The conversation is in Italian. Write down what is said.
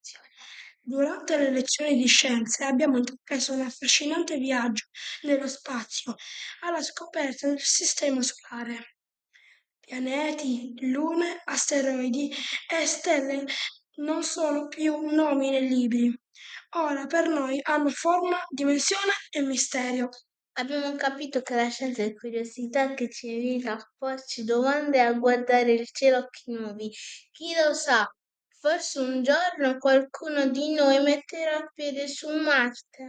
Durante le lezioni di scienze abbiamo intrapreso un affascinante viaggio nello spazio alla scoperta del Sistema Solare. Pianeti, lune, asteroidi e stelle non sono più nomi nei libri. Ora per noi hanno forma, dimensione e misterio. Abbiamo capito che la scienza è curiosità che ci invita a porci domande e a guardare il cielo a occhi nuovi. Chi lo sa, forse un giorno qualcuno di noi metterà piede su Marte.